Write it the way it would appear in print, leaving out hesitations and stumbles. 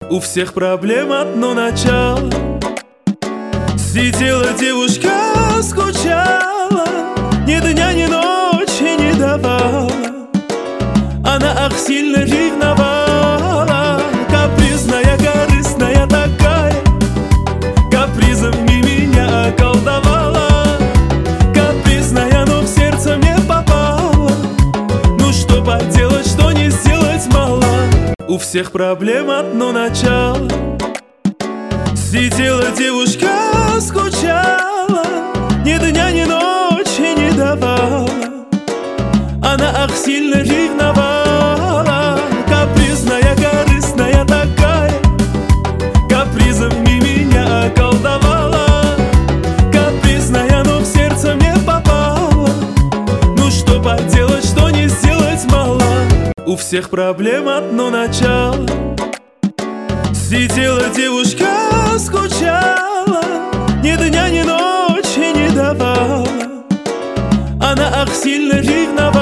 У всех проблем одно начало. Сидела девушка, скучала, ни дня, ни ночи не давала. Она ах сильно ревновала, капризная, корыстная такая, капризами меня околдовала. Капризная, но в сердце мне попала. Ну что поделать, что не сделать мало. У всех проблем одно начало. Сидела девушка, скучала, ни дня, ни ночи не давала. Она ах сильно ревновала, капризная, корыстная такая, капризами меня околдовала. Капризная, но в сердце мне попала. Ну что поделать, что не сделать мало. У всех проблем одно начало. Сидела девушка, скучала, ни дня, ни ночи не давала. Она ах сильно ревновала.